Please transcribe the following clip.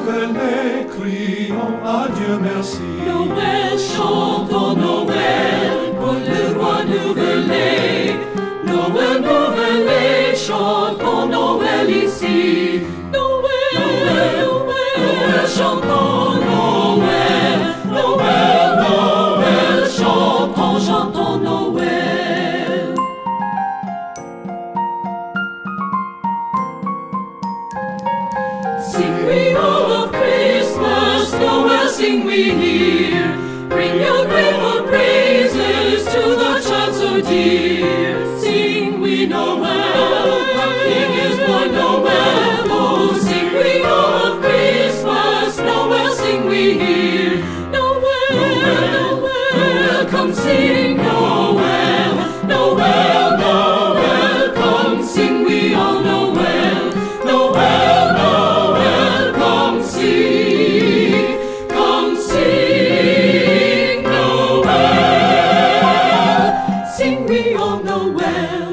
nouvelle, crions adieu, merci. Noël, chantons Noël, pour le roi nouvelé. Noël, nouvelé, chantons Noël ici. Noël, Noël, Noël, chantons Noël. Noël, Noël, chantons, chantons Noël. Sing we all of Christmas, Noel, sing we here. Bring your grateful praises to the child so dear. Sing we Noel, our King is born Noel. Oh, sing we all of Christmas, Noel, sing we here. Noel, Noel, Noel, come sing Noel. Noel, Noel, come sing we all Noel. Noel, Noel, come sing Noel. Sing we all Noel.